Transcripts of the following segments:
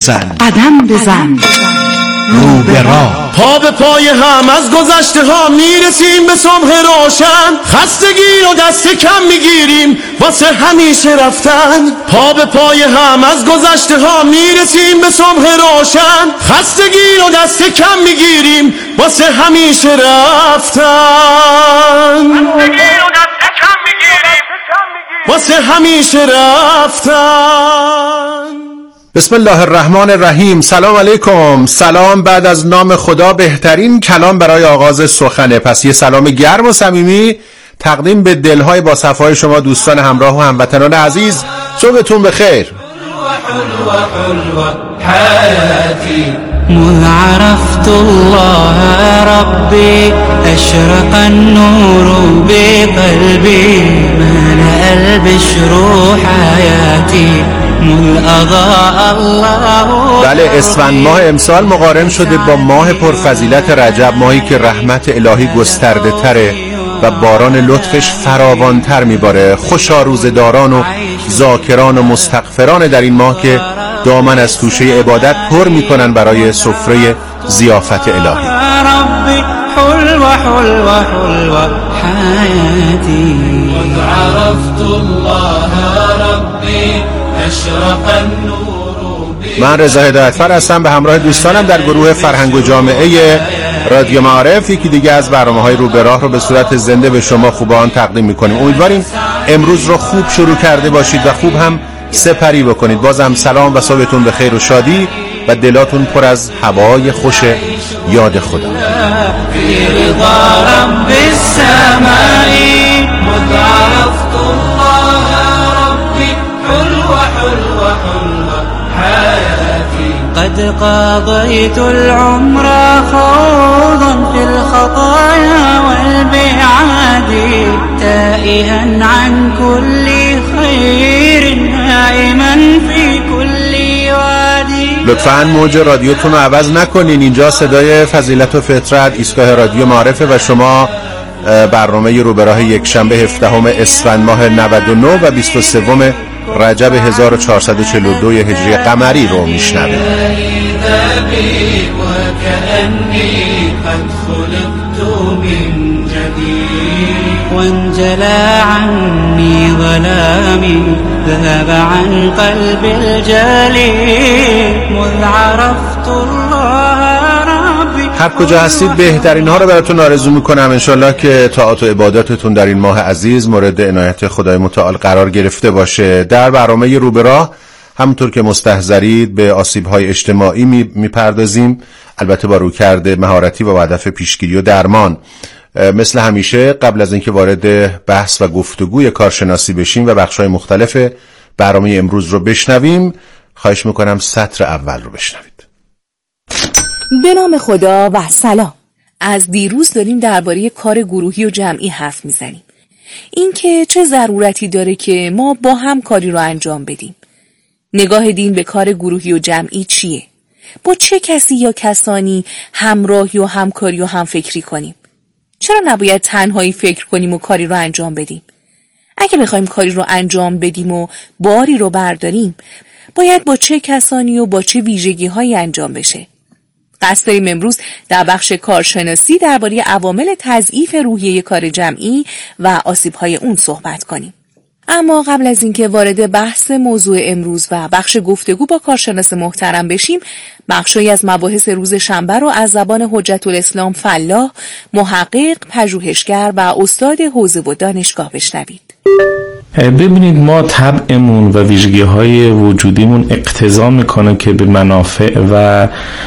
بزن، قدم بزن، رو به راه. پا به پای هم از گذشته ها میرسیم به صبح روشن، خستگی رو دست کم میگیریم واسه همیشه رفتن. پا به پای هم از گذشته ها میرسیم به صبح روشن، خستگی رو دست کم میگیریم واسه همیشه رفتن. واسه همیشه رفتن. بسم الله الرحمن الرحیم. سلام علیکم. سلام بعد از نام خدا بهترین کلام برای آغاز سخنه. پس یه سلام گرم و صمیمی تقدیم به دلهای با صفای شما دوستان همراه و هموطنان عزیز. صبحتون بخیر. مذ عرفت الله ربي أشرق النور بقلبي ملأ البشر حياتي مذ أضاء الله. بله، اسفند ماه امسال مقارن شده با ماه پرفضیلت رجب، ماهی که رحمت الهی گسترده تره و باران لطفش فراوان تر میباره. خوشا روزداران و ذاکران و مستغفران در این ماه که دامن از توشه عبادت پر میکنن برای سفره ضیافت الهی. ربي حلوة حلوة حلوة حياتي مذ عرفت الله ربي أشرق النور. من رضا هدایتفر هستم به همراه دوستانم در گروه فرهنگ و جامعه رادیو معارف. یکی دیگه از برنامه‌های رو به راه رو به صورت زنده به شما خوبان تقدیم میکنیم. امیدواریم امروز رو خوب شروع کرده باشید و خوب هم سپری بکنید. بازم سلام و صبحتون به خیر و شادی و دلاتون پر از هوای خوش یاد خدا. في رضا رب السماء مذ عرفت الله ربي حلوة حلوة حلوة حياتي قد قضيت العمر خوضا في الخطايا والبعاد تائها عن كل خير نائما في كل وادي. لطفاً موج رادیوتون رو عوض نکنین. اینجا صدای فضیلت و فطرت ایستگاه رادیو معارفه و شما برنامه رو به راه یک شنبه 17 اسفند ماه 99 و 23 رجب 1442 هجری قمری رو میشنوید. وانجلى عني ظلامي ذهب عن قلب الجالي مذ عرفت الله ربي. هر کجا هستید بهترین ها رو براتون آرزو میکنم. انشالله که طاعات و عباداتتون در این ماه عزیز مورد عنایت خدای متعال قرار گرفته باشه. در برنامه رو به راه همونطور که مستحضرید به آسیب‌های اجتماعی میپردازیم، البته با رویکرد مهارتی و هدف پیشگیری و درمان. مثل همیشه قبل از اینکه وارد بحث و گفتگوی کارشناسی بشیم و بخش‌های مختلف برنامه امروز رو بشنویم، خواهش میکنم سطر اول رو بشنوید. به نام خدا و سلام. از دیروز داریم درباره کار گروهی و جمعی حرف میزنیم. این که چه ضرورتی داره که ما با هم کاری رو انجام بدیم. نگاه دین به کار گروهی و جمعی چیه؟ با چه کسی یا کسانی همراهی و همکاری و همفکری کنیم؟ چرا نباید تنهایی فکر کنیم و کاری رو انجام بدیم؟ اگه بخوایم کاری رو انجام بدیم و باری رو برداریم، باید با چه کسانی و با چه ویژگی‌هایی انجام بشه؟ قصد داریم امروز در بخش کارشناسی درباره عوامل تضعیف روحیه کار جمعی و آسیب‌های اون صحبت کنیم. اما قبل از اینکه وارد بحث موضوع امروز و بخش گفتگو با کارشناس محترم بشیم، بخشی از مباحث روز شنبه رو از زبان حجت الاسلام فلاح، محقق، پژوهشگر و استاد حوزه و دانشگاه بشنوید. ببینید، ما طبعمون و ویژگی‌های وجودیمون اقتضا میکنه که به منافع و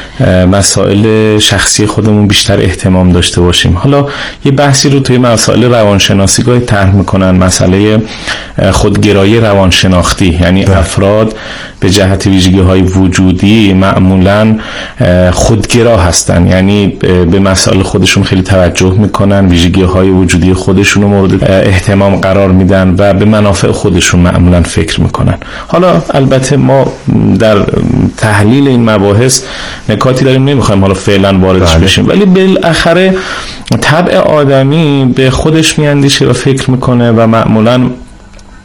مسائل شخصی خودمون بیشتر اهتمام داشته باشیم. حالا یه بحثی رو توی مسائل روانشناسی گاهی طرح میکنن، مسئله خودگرایی روانشناختی، یعنی افراد به جهت ویژگی‌های وجودی معمولاً خودگرا هستن، یعنی به مسائل خودشون خیلی توجه میکنن، ویژگی‌های وجودی خودشون رو مورد اهتمام قرار میدن و به منافع خودشون معمولاً فکر میکنن. حالا البته ما در تحلیل این مباحث نکاتی داریم، نمیخوایم حالا فعلا واردش بشیم، ولی بالاخره طبع آدمی به خودش میاندیشه و فکر میکنه و معمولاً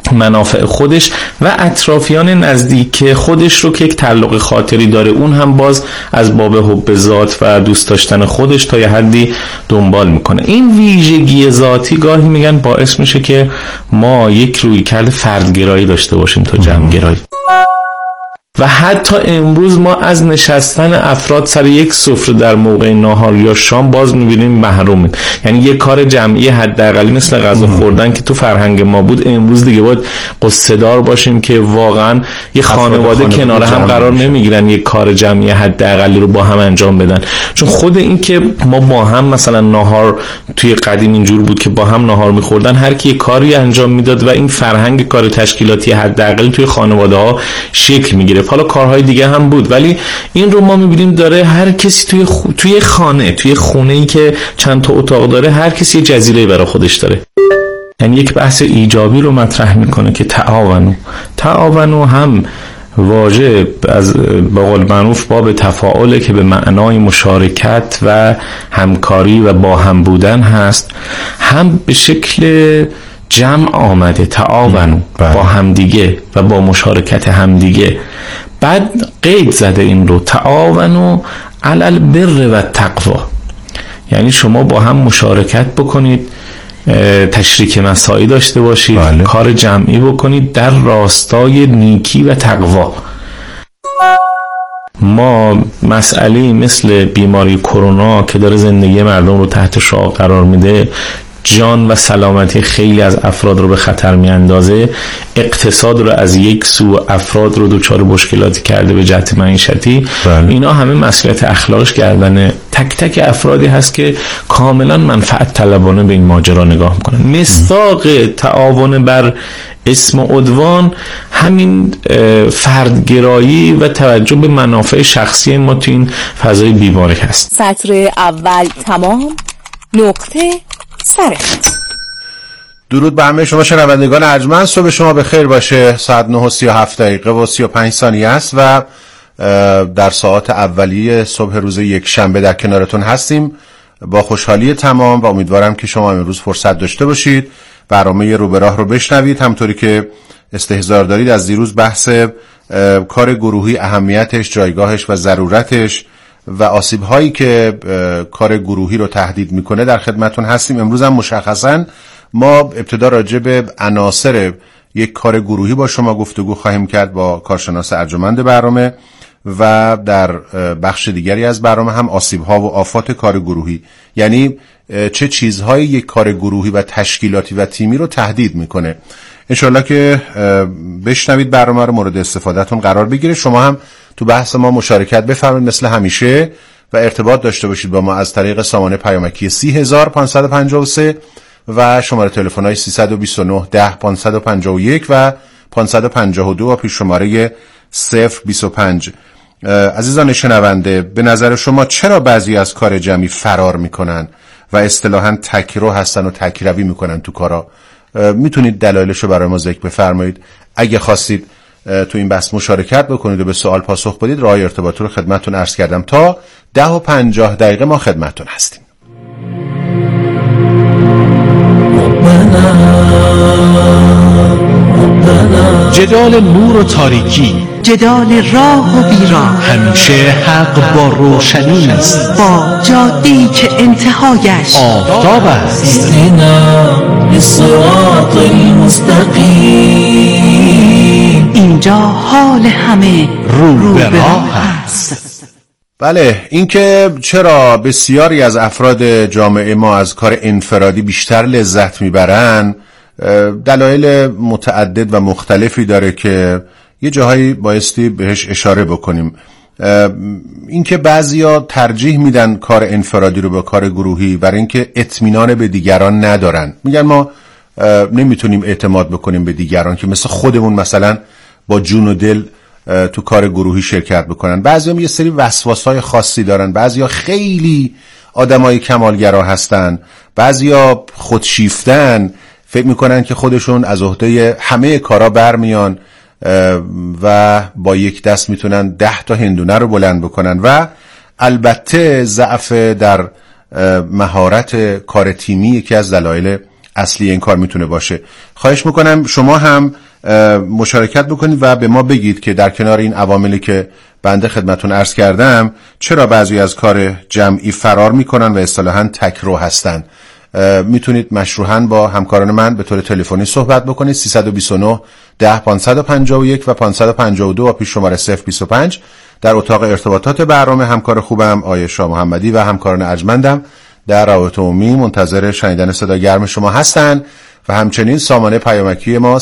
منافع خودش و اطرافیان نزدیک خودش رو که یک تعلق خاطری داره اون هم باز از باب حب ذات و دوست داشتن خودش تا یه حدی دنبال میکنه. این ویژگی ذاتی گاهی میگن باعث میشه که ما یک رویکرد فردگرایی داشته باشیم تا جمعگرایی. و حتی امروز ما از نشستن افراد سر یک سفره در موقع ناهار یا شام باز میبینیم محرومیم. یعنی یک کار جمعی حداقلی مثل غذا خوردن که تو فرهنگ ما بود، امروز دیگه باید قصه‌دار باشیم که واقعا یه خانواده کنار هم قرار نمیگیرن یک کار جمعی حداقلی رو با هم انجام بدن. چون خود این که ما با هم مثلا ناهار توی قدیم اینجور بود که با هم ناهار میخوردن، هر کی کاری انجام میداد و این فرهنگ کار تشکیلاتی حداقل توی خانواده ها شکل میگیره. حالا کارهای دیگه هم بود، ولی این رو ما میبینیم داره هر کسی توی خونه‌ای که چند تا اتاق داره، هر کسی یه جزیره برای خودش داره. یعنی یک بحث ایجابی رو مطرح میکنه که تعاونو هم واژه از به قول معروف باب تفاعله که به معنای مشارکت و همکاری و با هم بودن هست، هم به شکل جمع آمده تعاونو با همدیگه و با مشارکت همدیگه. بعد قید زده این رو تعاونو علی البر و تقوا، یعنی شما با هم مشارکت بکنید، تشریک مساعی داشته باشید، بله. کار جمعی بکنید در راستای نیکی و تقوا. ما مسئله مثل بیماری کرونا که داره زندگی مردم رو تحت شعاع قرار میده، جان و سلامتی خیلی از افراد رو به خطر میاندازه، اقتصاد رو از یک سو، افراد رو دچار مشکلاتی کرده به جهت معیشتی، بله. اینا همه مسئولیت اخلاقش گردن تک تک افرادی هست که کاملا منفعت طلبانه به این ماجرا نگاه میکنن. مصداق تعاون بر اسم عدوان همین فردگرایی و توجه به منافع شخصی ما تو این فضای بیماری هست. سطر اول تمام، نقطه سرخط. درود به همه شما شنوندگان ارجمند، صبح شما بخیر باشه. ساعت 9:37 و 35 ثانیه است و در ساعات اولیه صبح روز یک شنبه در کنارتون هستیم با خوشحالی تمام و امیدوارم که شما امروز فرصت داشته باشید برنامه رو به راه رو بشنوید. همطوری که استحضار دارید از دیروز بحث کار گروهی، اهمیتش، جایگاهش و ضرورتش و آسیب‌هایی که کار گروهی رو تهدید میکنه در خدمتون هستیم. امروز هم مشخصاً ما ابتدا راجع به عناصر یک کار گروهی با شما گفتگو خواهیم کرد با کارشناس ارجمند برنامه و در بخش دیگری از برنامه هم آسیب‌ها و آفات کار گروهی، یعنی چه چیزهایی یک کار گروهی و تشکیلاتی و تیمی رو تهدید میکنه. انشالله که بشنوید برنامه رو، مورد استفادهتون قرار بگیره. شما هم تو بحث ما مشارکت بفرمایید مثل همیشه و ارتباط داشته باشید با ما از طریق سامانه پیامکی 30553 و شماره تلفن‌های 329 10 551 و 552 و پیش شماره 025. عزیزان شنونده، به نظر شما چرا بعضی از کار جمعی فرار میکنن و اصطلاحاً تکرو هستن و تکروی میکنن تو کارا؟ میتونید دلایلش رو برای ما ذکر بفرمایید. اگه خواستید تو این بحث مشارکت بکنید و به سوال پاسخ بدید، راه ارتباط رو خدمتتون عرض کردم. تا 10:50 ما خدمتتون هستیم. جدال نور و تاریکی، جدال راه و بیراه، همیشه حق با روشنی است، با جاده‌ای که انتهایش آفتاب است. اینجا حال همه رو به راه است. بله، اینکه چرا بسیاری از افراد جامعه ما از کار انفرادی بیشتر لذت میبرن دلایل متعدد و مختلفی داره که یه جاهایی بایستی بهش اشاره بکنیم. اینکه بعضیا ترجیح میدن کار انفرادی رو به کار گروهی برای اینکه اطمینان به دیگران ندارن. میگن ما نمیتونیم اعتماد بکنیم به دیگران که مثل خودمون مثلا با جون و دل تو کار گروهی شرکت بکنن. بعضی هم یه سری وسواسهای خاصی دارن، بعضی ها خیلی آدمای کمالگرا هستن، بعضی ها خودشیفتن، فکر میکنن که خودشون از عهده همه کارا برمیان و با یک دست میتونن 10 تا هندونه رو بلند بکنن. و البته ضعف در مهارت کار تیمی یکی از دلایل اصلی این کار میتونه باشه. خواهش میکنم شما هم مشارکت بکنید و به ما بگید که در کنار این عواملی که بنده خدمتون عرض کردم چرا بعضی از کار جمعی فرار میکنن و اصطلاحاً تکرو هستن. میتونید مشروحاً با همکاران من به طور تلفنی صحبت بکنید. 329 10 551 و 552 و پیش شماره 025. در اتاق ارتباطات برنامه همکار خوبم آیه شاه محمدی و همکاران ارجمندم در روابط عمومی منتظر شنیدن صدا گرم شما هستن و همچنین سامانه پیامکی ما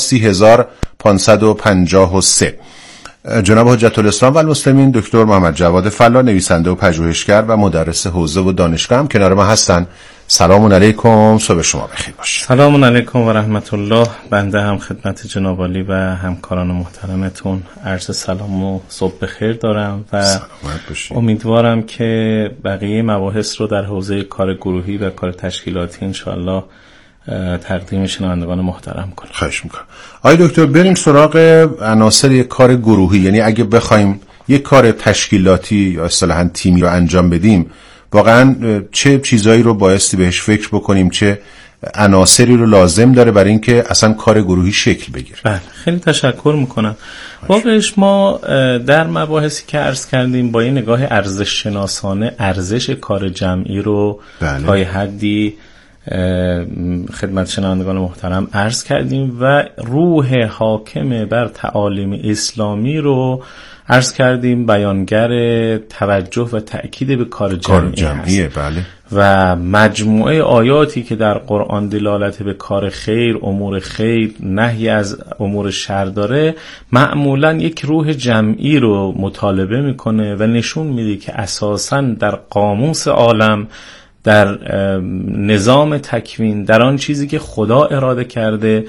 30553. جناب حجت الاسلام و المسلمین دکتر محمد جواد فلا، نویسنده و پژوهشگر و مدرس حوزه و دانشگاه هم کنار ما هستن. سلام علیکم، صبح شما بخیر باشه. سلام علیکم و رحمت الله. بنده هم خدمت جناب عالی و همکاران محترمتون عرض سلام و صبح بخیر دارم و امیدوارم که بقیه مباحث رو در حوزه کار گروهی و کار تشکیلاتی انشاءالله تقدیم شنوندگان محترم کنیم. خواهش میکنم. آقای دکتر بریم سراغ عناصر یک کار گروهی، یعنی اگه بخوایم یک کار تشکیلاتی یا اصطلاحاً تیمی رو انجام بدیم واقعاً چه چیزایی رو بایستی بهش فکر بکنیم، چه عناصری رو لازم داره برای اینکه اصلا کار گروهی شکل بگیره؟ بله، خیلی تشکر میکنم. واقعش ما در مباحثی که عرض کردیم با این نگاه ارزش شناسانه ارزش کار جمعی رو تا حدی خدمت شنوندگان محترم عرض کردیم و روح حاکم بر تعالیم اسلامی رو عرض کردیم، بیانگر توجه و تأکید به کار جمعی هست. بله. و مجموعه آیاتی که در قرآن دلالت به کار خیر، امور خیر، نهی از امور شر داره معمولا یک روح جمعی رو مطالبه میکنه و نشون میده که اساساً در قاموس عالم، در نظام تکوین، در آن چیزی که خدا اراده کرده،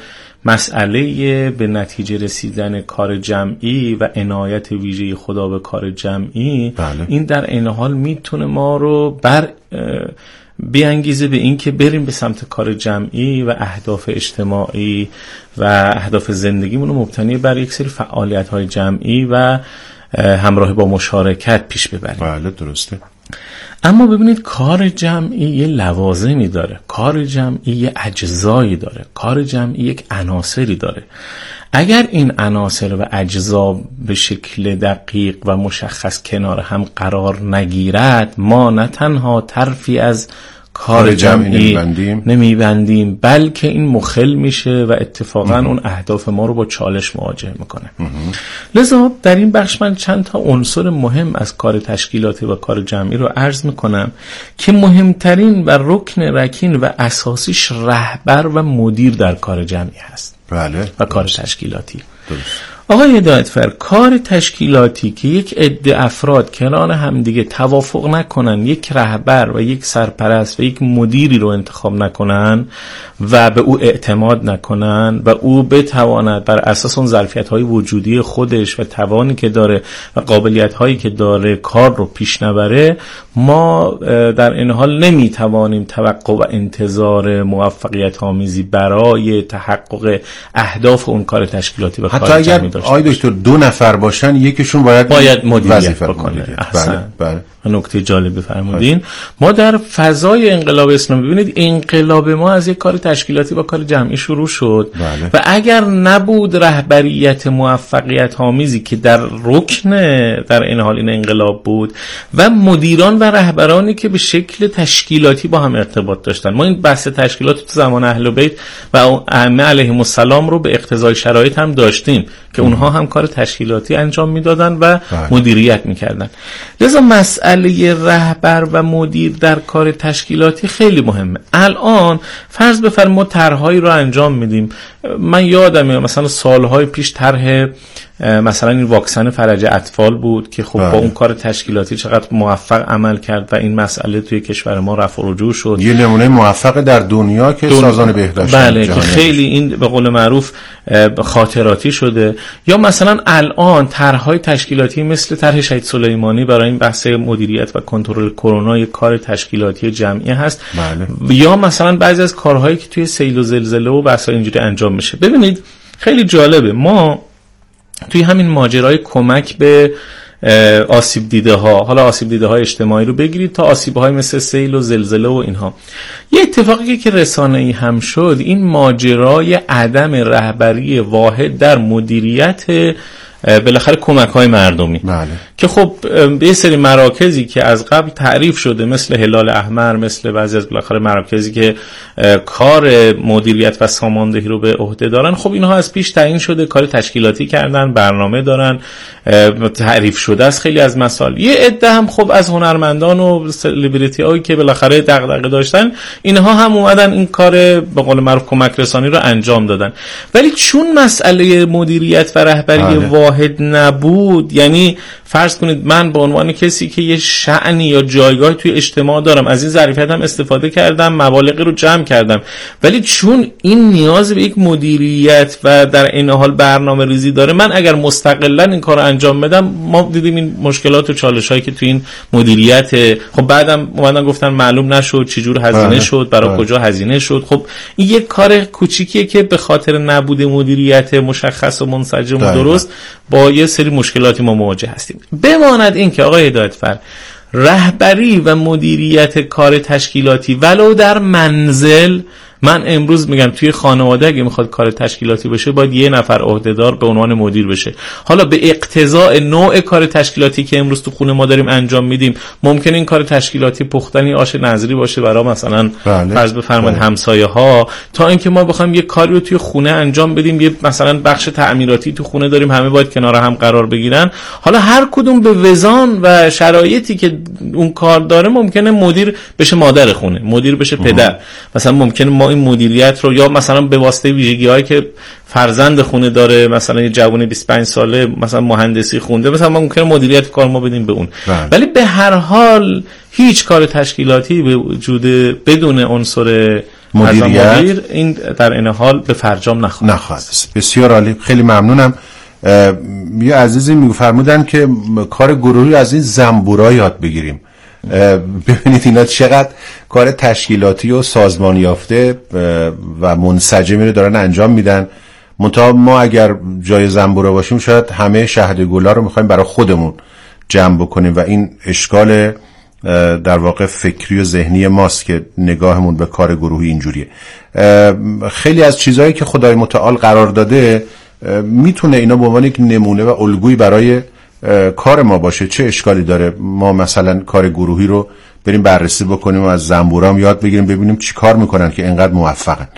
مسئله به نتیجه رسیدن کار جمعی و عنایت ویژه خدا به کار جمعی این در این حال میتونه ما رو بیانگیزه به این که بریم به سمت کار جمعی و اهداف اجتماعی و اهداف زندگیمون رو مبتنی بر یک سری فعالیت‌های جمعی و همراه با مشارکت پیش ببریم. بله درسته. اما ببینید کار جمعی یه لوازمی داره، کار جمعی یه اجزایی داره، کار جمعی یک عناصری داره. اگر این عناصر و اجزا به شکل دقیق و مشخص کنار هم قرار نگیرد، ما نه تنها طرفی از کار جمعی نمیبندیم بلکه این مخل میشه و اتفاقا اون اهداف ما رو با چالش مواجه میکنه. لذا در این بخش من چند تا عنصر مهم از کار تشکیلاتی و کار جمعی رو عرض میکنم که مهمترین و رکن رکین و اساسیش رهبر و مدیر در کار جمعی هست. بله. و کار تشکیلاتی. درست. آقای هدایتفر، کار تشکیلاتی که یک عده افراد کنار همدیگه توافق نکنن، یک رهبر و یک سرپرست و یک مدیری رو انتخاب نکنن و به او اعتماد نکنن و او بتواند بر اساس اون ظرفیت‌های وجودی خودش و توانی که داره و قابلیت‌هایی که داره کار رو پیش نبره، ما در این حال نمیتوانیم توقع و انتظار موفقیت آمیزی برای تحقق اهداف اون کار تشکیلاتی و کار جمعی داشته. آقای دکتر دو نفر باشن یکیشون باید مدیریت بکنه. بله. نکته جالب فرمودین. ما در فضای انقلاب اسلامی ببینید انقلاب ما از یک کار تشکیلاتی با کار جمعی شروع شد. بله. و اگر نبود رهبریت موفقیت آمیزی که در رکن در این حال این انقلاب بود و مدیران و رهبرانی که به شکل تشکیلاتی با هم ارتباط داشتن، ما این بحث تشکیلات تو زمان اهل بیت و ائمه علیهم السلام رو به اقتضای شرایط هم داشتیم که اونها هم کار تشکیلاتی انجام میدادن و مدیریت میکردن. لذا مسئله رهبر و مدیر در کار تشکیلاتی خیلی مهمه. الان فرض بفرمایید ما طرحهایی رو انجام میدیم. من یادمه مثلا سالهای پیش طرح مثلا این واکسن فرج اطفال بود که خب با اون کار تشکیلاتی چقدر موفق عمل کرد و این مسئله توی کشور ما رفع و رجوع شد. یه نمونه موفق در دنیا که سازمان بهداشت بله که خیلی این به قول معروف خاطراتی شده. یا مثلا الان طرحهای تشکیلاتی مثل طرح شهید سلیمانی برای این بحث مدیریت و کنترل کرونا یک کار تشکیلاتی جمعی هست. بله. یا مثلا بعضی از کارهایی که توی سیل و زلزله و بحث اینجوری انجام میشه. ببینید خیلی جالبه، ما توی همین ماجرای کمک به آسیب دیده ها، حالا آسیب دیده های اجتماعی رو بگیرید تا آسیب های مثل سیل و زلزله و اینها. یه اتفاقی که رسانه‌ای هم شد این ماجرای عدم رهبری واحد در مدیریت بالاخره کمک‌های مردمی. بله. که خب یه سری مراکزی که از قبل تعریف شده مثل هلال احمر، مثل بعضی از بالاخره مراکزی که کار مدیریت و ساماندهی رو به عهده دارن، خب اینها از پیش تعیین شده، کار تشکیلاتی کردن، برنامه دارن، تعریف شده از خیلی از مسائل. یه عده هم خب از هنرمندان و سلبریتی هایی که بالاخره دغدغه داشتن، اینها هم اومدن این کار به قول معروف کمک رسانی رو انجام دادن. ولی چون مسئله مدیریت و رهبری واحد نبود، یعنی فرض کنید من به عنوان کسی که یه شأنی یا جایگاه توی اجتماع دارم، از این ظرفیت هم استفاده کردم، مبالغی رو جمع کردم، ولی چون این نیاز به یک مدیریت و در این حال برنامه ریزی داره، من اگر مستقلا این کار رو انجام بدم، ما دیدیم این مشکلات و چالش‌هایی که توی این مدیریت، خب بعدم اومدن گفتن معلوم نشد چجور هزینه شد، برای کجا هزینه شد. خب این یک کار کوچیکیه که به خاطر نبود مدیریت مشخص و منسجم و درست با یه سری مشکلاتی ما مواجه هستیم. بماند این که آقای هدایتفر، رهبری و مدیریت کار تشکیلاتی ولو در منزل، من امروز میگم توی خانواده اگه میخواد کار تشکیلاتی بشه باید یه نفر عهدهدار به عنوان مدیر بشه. حالا به اقتضاء نوع کار تشکیلاتی که امروز تو خونه ما داریم انجام میدیم، ممکنه این کار تشکیلاتی پختنی آش نظری باشه برای مثلا فرض بفرمایید همسایه ها، تا اینکه ما بخوایم یه کاری رو توی خونه انجام بدیم، یه مثلا بخش تعمیراتی تو خونه داریم، همه باید کنار هم قرار بگیرن. حالا هر کدوم به وزان و شرایطی که اون کار داره، ممکنه مدیر بشه مادر خونه، مدیر بشه پدر، مثلا ممکنه ما این مدیریت رو یا مثلا به واسطه ویژگی‌هایی که فرزند خونه داره، مثلا یه جوان 25 ساله مثلا مهندسی خونده، مثلا ما ممکنه مدیریت کار ما بدیم به اون. ولی به هر حال هیچ کار تشکیلاتی به وجود بدون عنصر مدیر این در این حال به فرجام نخواهد. بسیار عالی، خیلی ممنونم. یه عزیزی میفرمودن که کار گروهی از این زنبورا یاد بگیریم. ببینید اینا چقدر کار تشکیلاتی و سازمان یافته و منسجمی رو دارن انجام میدن. منتها ما اگر جای زنبورا باشیم شاید همه شهد گلا رو میخوایم برای خودمون جمع بکنیم و این اشکال در واقع فکری و ذهنی ماست که نگاهمون به کار گروهی اینجوریه. خیلی از چیزهایی که خدای متعال قرار داده میتونه اینا به عنوان یک نمونه و الگویی برای کار ما باشه. چه اشکالی داره ما مثلا کار گروهی رو بریم بررسی بکنیم و از زنبورام یاد بگیریم، ببینیم چی کار میکنن که اینقدر موفقن.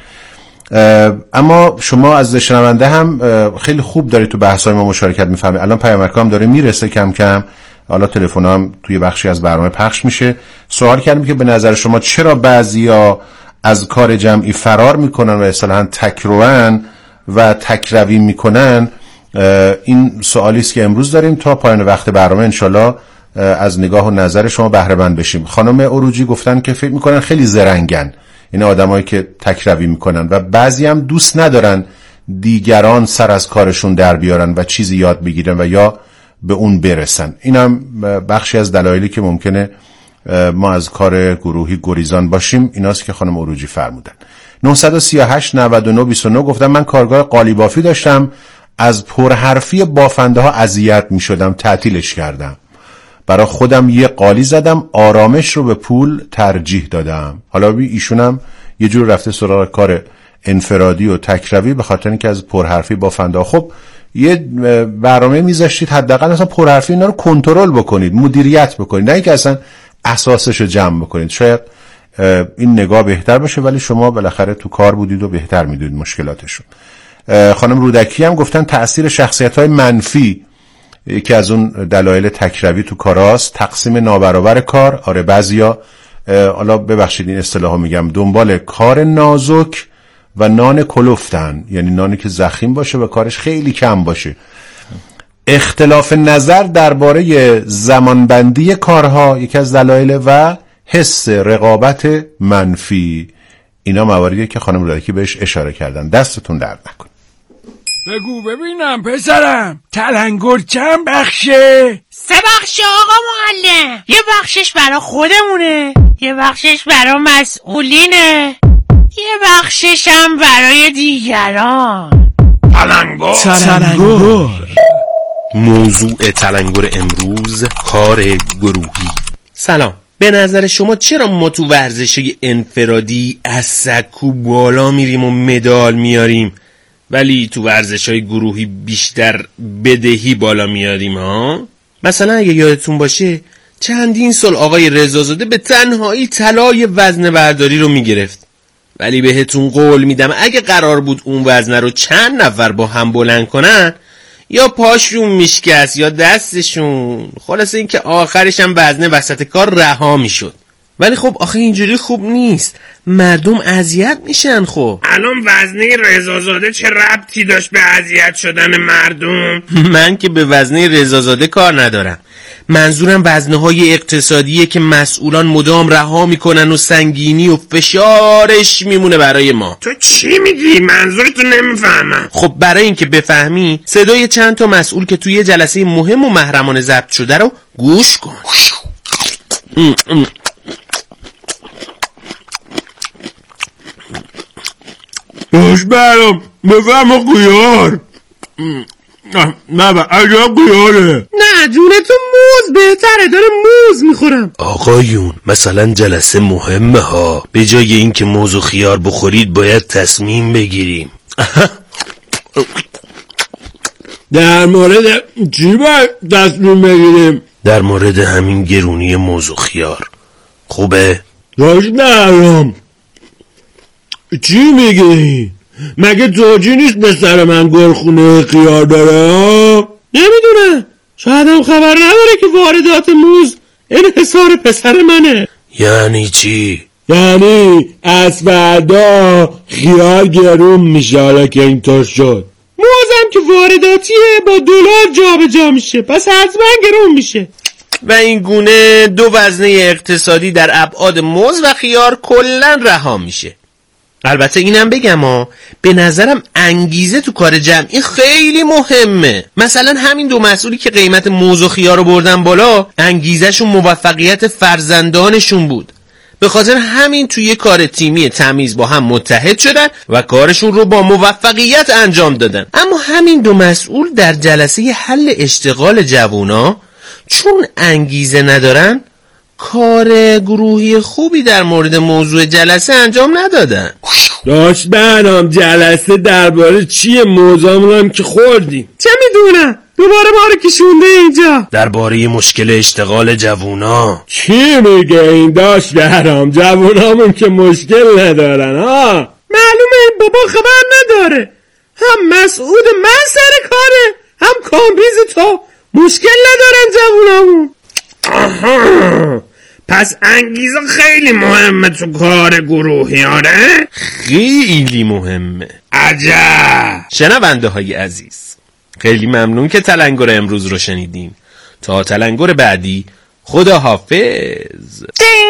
اما شما از شنونده هم خیلی خوب دارید تو بحث‌های ما مشارکت می‌فرمایید. الان پیامکام داره میرسه کم کم، حالا تلفن هم توی بخشی از برنامه پخش میشه. سوال کردیم که به نظر شما چرا بعضیا از کار جمعی فرار میکنن و اصطلاحاً تکروان و تکروی میکنن؟ این سوالی است که امروز داریم. تا پایان وقت برنامه انشالله از نگاه و نظر شما بهره مند بشیم. خانم عروجی گفتن که فکر میکنن خیلی زرنگن این آدمایی که تکروی میکنن و بعضی هم دوست ندارن دیگران سر از کارشون در بیارن و چیزی یاد بگیرن و یا به اون برسن. این هم بخشی از دلایلی که ممکنه ما از کار گروهی گریزان باشیم ایناست که خانم عروجی فرمودن. 938 99 29 گفتن من کارگاه قالیبافی داشتم، از پرحرفی بافنده ها اذیت می شدم، تعطیلش کردم، برای خودم یه قالی زدم، آرامش رو به پول ترجیح دادم. حالا ایشون هم یه جور رفته سراغ کار انفرادی و تکروی به خاطر اینکه از پرحرفی بافنده ها. خب یه برنامه میذاشتید حداقل مثلا پرحرفی اینا رو کنترل بکنید، مدیریت بکنید، نه اینکه اصلا اساسش رو جمع بکنید. شاید این نگاه بهتر باشه، ولی شما بالاخره تو کار بودید و بهتر میدونید مشکلاتشون. خانم رودکی هم گفتن تأثیر شخصیت‌های منفی یکی از اون دلایل تکروی تو کاراست، تقسیم نابرابر کار. آره بعضیا، حالا ببخشید این اصطلاحو میگم، دنبال کار نازک و نان کلفتن، یعنی نانی که ضخیم باشه و کارش خیلی کم باشه. اختلاف نظر درباره زمانبندی کارها یکی از دلایل و حس رقابت منفی. اینا مواردیه که خانم رودکی بهش اشاره کردن. دستتون درد نکنه. بگو ببینم پسرم، تلنگر چند بخشه؟ 3 بخشه آقا معلم. یه بخشش برا خودمونه، یه بخشش برا مسئولینه، یه بخشش هم برای دیگران. تلنگر موضوع تلنگر امروز کار گروهی. سلام، به نظر شما چرا ما تو ورزش‌های انفرادی از سکو بالا میریم و مدال میاریم ولی تو ورزش‌های گروهی بیشتر بدهی بالا میاریم ها؟ مثلا اگه یادتون باشه چندین سال آقای رضازاده به تنهایی طلای وزنه برداری رو میگرفت، ولی بهتون قول میدم اگه قرار بود اون وزنه رو چند نفر با هم بلند کنن یا پاشون میشکست یا دستشون، خلاصه این که آخرش هم وزنه وسط کار رها میشد. ولی خب آخه اینجوری خوب نیست، مردم اذیت میشن. خب الان وزنه رضازاده چه ربطی داشت به اذیت شدن مردم؟ من که به وزنه رضازاده کار ندارم، منظورم وزنه‌های اقتصادیه که مسئولان مدام رها میکنن و سنگینی و فشارش میمونه برای ما. تو چی میگی؟ منظورتو نمیفهمم. خب برای اینکه بفهمی صدای چند تا مسئول که توی جلسه مهم و محرمانه ضبط شده رو گوش کن. باش برام بفهم قیار. نه عجب قیاره. نه جونتو موز بهتره، داره موز میخورم. آقایون مثلا جلسه مهمه ها، به جای اینکه موز و خیار بخورید باید تصمیم بگیریم. در مورد چی باید تصمیم بگیریم؟ در مورد همین گرونی موز و خیار. خوبه؟ داشت درام چی میگی؟ مگه زوجی نیست به سر من گلخونه خیار داره؟ نمیدونه، شاید هم خبر نداره که واردات موز انحصار پسر منه. یعنی چی؟ یعنی از فردا خیار گرون میشه. حالا که اینطور شد موزم که وارداتیه با دلار جا به جا میشه، پس حتما گرون میشه. و این گونه دو وزنه اقتصادی در ابعاد موز و خیار کلن رها میشه. البته اینم بگم به نظرم انگیزه تو کار جمعی خیلی مهمه. مثلا همین دو مسئولی که قیمت موز و خیار رو بردن بالا، انگیزهشون موفقیت فرزندانشون بود. به خاطر همین توی کار تیمی تمیز با هم متحد شدن و کارشون رو با موفقیت انجام دادن. اما همین دو مسئول در جلسه حل اشتغال جوونا چون انگیزه ندارن، کار گروهی خوبی در مورد موضوع جلسه انجام ندادن. داشت برام جلسه درباره چیه؟ موضوعمون که خوردیم. چه میدونم؟ دوباره ما رو کشونده اینجا. درباره مشکل اشتغال جوونا. چی میگه این داشت برام؟ جوونامون که مشکل ندارن ها. معلومه این بابا خبر نداره. هم مسعود من سر کاره، هم کامبیز تو مشکل ندارن جوونامون. آها، پس انگیزه خیلی مهمه تو کار گروهی. آره خیلی مهمه. عجب. شنونده های عزیز، خیلی ممنون که تلنگر امروز رو شنیدین. تا تلنگر بعدی، خدا حافظ.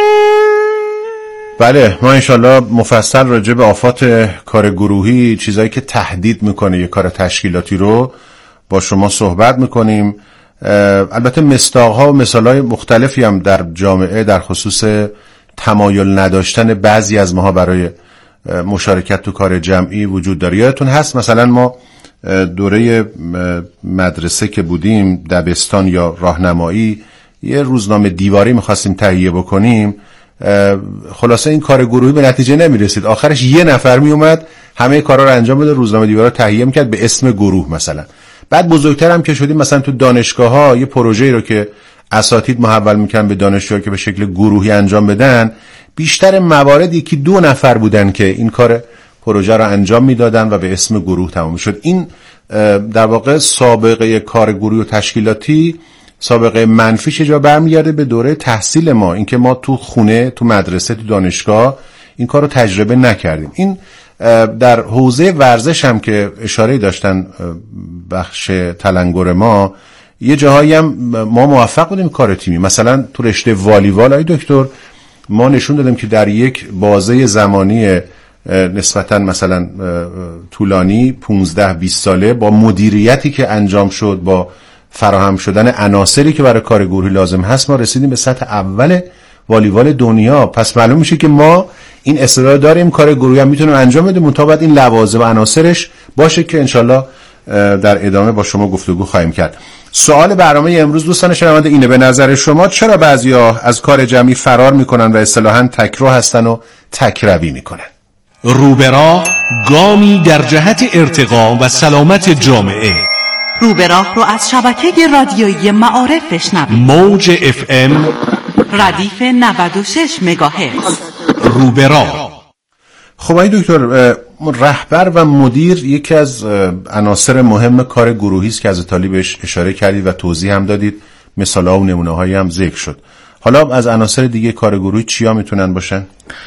بله، ما انشالله مفصل راجع به آفات کار گروهی، چیزایی که تهدید میکنه یه کار تشکیلاتی رو با شما صحبت میکنیم. البته مصداق‌ها و مثال‌های مختلفی هم در جامعه در خصوص تمایل نداشتن بعضی از ماها برای مشارکت تو کار جمعی وجود داره. یادتون هست مثلا ما دوره مدرسه که بودیم، دبستان یا راهنمایی، یه روزنامه دیواری می‌خواستیم تهیه بکنیم. خلاصه این کار گروهی به نتیجه نمی‌رسید. آخرش یه نفر میومد همه کارا رو انجام بده، روزنامه دیواری رو تهیه می‌کرد به اسم گروه مثلا. بعد بزرگتر هم که شدیم، مثلا تو دانشگاه‌ها یه پروژه‌ای رو که اساتید محول میکنن به دانشجوها که به شکل گروهی انجام بدن، بیشتر موارد یکی دو نفر بودن که این کار پروژه رو انجام میدادن و به اسم گروه تمام شد. این در واقع سابقه کار گروهی و تشکیلاتی سابقه منفیش جا برمیگرده به دوره تحصیل ما، اینکه ما تو خونه، تو مدرسه، تو دانشگاه این کار رو تجربه نکردیم. این در حوزه ورزش هم که اشاره داشتن بخش تلنگر ما، یه جاهایی هم ما موفق بودیم کار تیمی. مثلا تو رشته والیبال ای دکتر ما نشون دادیم که در یک بازه زمانی نسبتاً مثلا طولانی 15-20 ساله با مدیریتی که انجام شد، با فراهم شدن عناصری که برای کار گروهی لازم هست، ما رسیدیم به سطح اول والیبال دنیا. پس معلوم میشه که ما این استعداد داریم، کار گروهی هم میتونیم انجام بدیم، مطابق این لوازم و عناصرش باشه که انشالله در ادامه با شما گفتگو خواهیم کرد. سوال برنامه امروز دوستان شنونده اینه: به نظر شما چرا بعضیا از کار جمعی فرار میکنن و اصطلاحاً تکرو هستن و تکروی میکنن؟ روبراه گامی در جهت ارتقا و سلامت جامعه. روبراه رو از شبکه رادیویی معارف بشنوید. موج FM ردیف 96 مگاهرتز. روبراه. خب آقای دکتر، رهبر و مدیر یکی از عناصر مهم کار گروهی است که از ایتالی بهش اشاره کردید و توضیح هم دادید، مثال‌ها و نمونه‌هایی هم ذکر شد. حالا از عناصر دیگه کار گروهی چیا میتونن باشن؟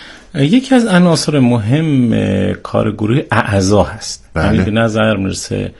یکی از عناصر مهم کار گروهی اعضا هست. یعنی به نظر میرسه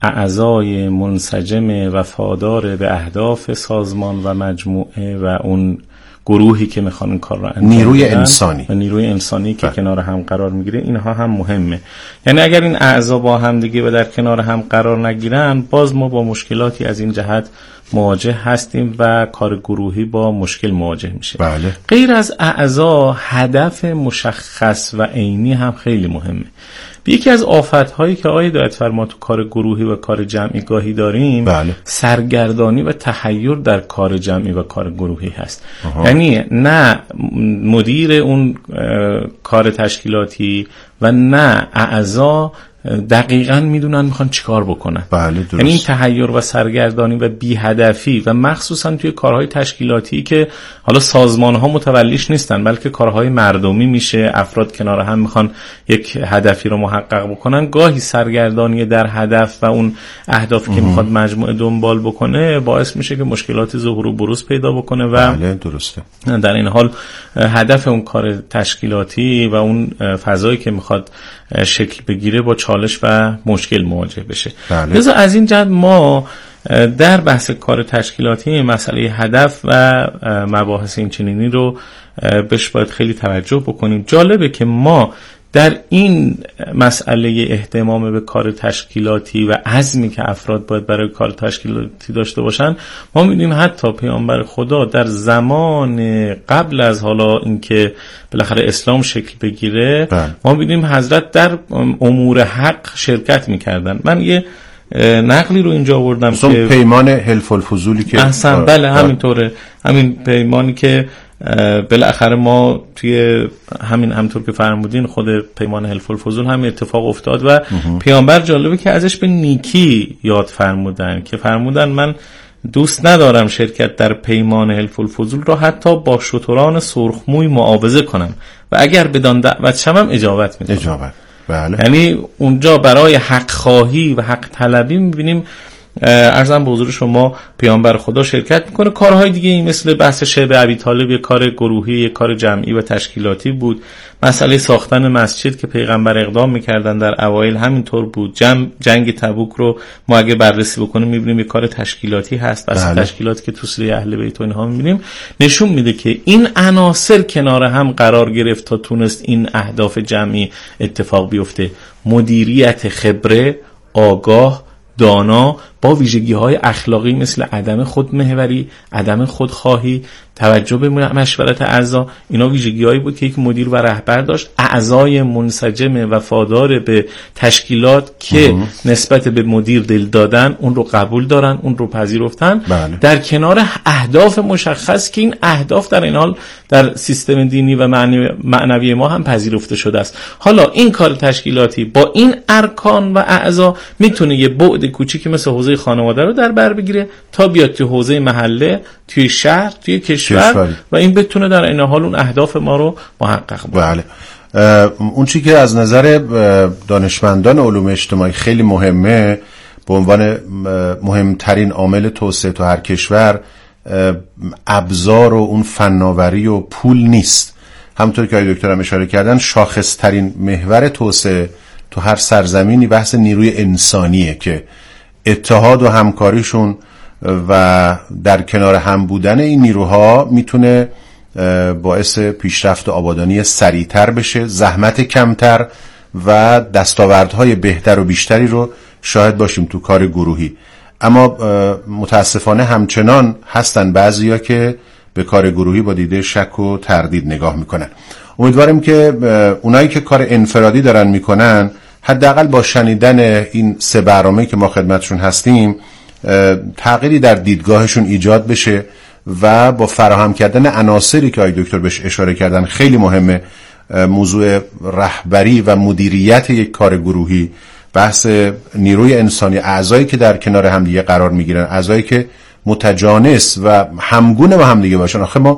اعضای منسجم وفادار به اهداف سازمان و مجموعه و اون گروهی که میخوان این کار رو انجام بدن، نیروی انسانی و نیروی انسانی که کنار هم قرار میگیره، اینها هم مهمه. یعنی اگر این اعضا با هم دیگه و در کنار هم قرار نگیرن، باز ما با مشکلاتی از این جهت مواجه هستیم و کار گروهی با مشکل مواجه میشه. بله. غیر از اعضا، هدف مشخص و عینی هم خیلی مهمه. یکی از آفت‌هایی که آقای هدایت فرما تو کار گروهی و کار جمعی گاهی داریم، بله. سرگردانی و تحیر در کار جمعی و کار گروهی هست. یعنی نه مدیر اون کار تشکیلاتی و نه اعضا دقیقاً میدونن میخوان چیکار بکنن. بله درست. یعنی این تحیر و سرگردانی و بی هدفی و مخصوصاً توی کارهای تشکیلاتی که حالا سازمان‌ها متولیش نیستن بلکه کارهای مردمی میشه، افراد کنار هم میخوان یک هدفی رو محقق بکنن، گاهی سرگردانی در هدف و اون اهدافی که میخواد مجموعه دنبال بکنه باعث میشه که مشکلاتی ظهور و بروز پیدا بکنه و بله درسته. در این حال هدف اون کار تشکیلاتی و اون فضایی که میخواد شکل بگیره با چالش و مشکل مواجه بشه. بله. لذا از این جهت ما در بحث کار تشکیلاتی مسئله هدف و مباحث این چنینی رو بهش باید خیلی توجه بکنیم. جالبه که ما در این مسئله اهتمام به کار تشکیلاتی و عزمی که افراد باید برای کار تشکیلاتی داشته باشن، ما می‌بینیم حتی پیامبر خدا در زمان قبل از حالا اینکه بالاخره اسلام شکل بگیره، ما می‌بینیم حضرت در امور حق شرکت می‌کردن. من یه نقلی رو اینجا آوردم که پیمان حلف الفضولی که احسن بله همینطوره، همین پیمانی که بالاخره ما توی همینطور که فرمودین خود پیمان حلف الفضول هم اتفاق افتاد و پیامبر جالبه که ازش به نیکی یاد فرمودن که فرمودن من دوست ندارم شرکت در پیمان حلف الفضول را حتی با شتران سرخموی معاوضه کنم و اگر بدان دعوت شوم اجابت میدم. اجابت بله. یعنی اونجا برای حق خواهی و حق طلبی میبینیم عرضم به حضور شما پیامبر خدا شرکت میکنه. کارهای دیگه این مثل بحث شعب ابی طالب، یک کار گروهی، یک کار جمعی و تشکیلاتی بود. مسئله ساختن مسجد که پیغمبر اقدام میکردن در اوایل همینطور بود. جنگ تبوک رو ما اگه بررسی بکنیم میبینیم یک کار تشکیلاتی هست. بحث تشکیلاتی که تو سوره اهل بیت و اینها میبینیم نشون میده که این عناصر کنار هم قرار گرفت تا تونست این اهداف جمعی اتفاق بیفته. مدیریت خبره، آگاه، دانا، با ویژگی‌های اخلاقی مثل عدم خودمحوری، عدم خودخواهی، توجه به مشورت اعضا، اینا ویژگی‌هایی بود که یک مدیر و رهبر داشت. اعضای منسجم وفادار به تشکیلات که نسبت به مدیر دل دادن، اون رو قبول دارن، اون رو پذیرفتن. بله. در کنار اهداف مشخص که این اهداف در این حال در سیستم دینی و معنوی ما هم پذیرفته شده است. حالا این کار تشکیلاتی با این ارکان و اعضا میتونه یه بعد کوچیکی مثل حوزه خانواده رو در بر بگیره تا بیاد توی حوزه محله، توی شهر، توی کشور و این بتونه در این حال اون اهداف ما رو محقق بکنه. بله. اون چیزی که از نظر دانشمندان علوم اجتماعی خیلی مهمه به عنوان مهمترین عامل توسعه تو هر کشور، ابزار و اون فناوری و پول نیست. همونطور که آقای دکتر هم اشاره کردن، شاخصترین محور توسعه تو هر سرزمینی بحث نیروی انسانیه که اتحاد و همکاریشون و در کنار هم بودن این نیروها میتونه باعث پیشرفت و آبادانی سریعتر بشه، زحمت کمتر و دستاوردهای بهتر و بیشتری رو شاهد باشیم تو کار گروهی. اما متاسفانه همچنان هستن بعضیا که به کار گروهی با دیده شک و تردید نگاه میکنن. امیدواریم که اونایی که کار انفرادی دارن میکنن حداقل با شنیدن این 3 برنامه‌ای که ما خدمتشون هستیم تغییری در دیدگاهشون ایجاد بشه و با فراهم کردن عناصری که آقای دکتر بهش اشاره کردن خیلی مهمه. موضوع رهبری و مدیریت یک کار گروهی، بحث نیروی انسانی، اعضایی که در کنار همدیگه قرار میگیرن، اعضایی که متجانس و همگونه با همدیگه باشن. آخه ما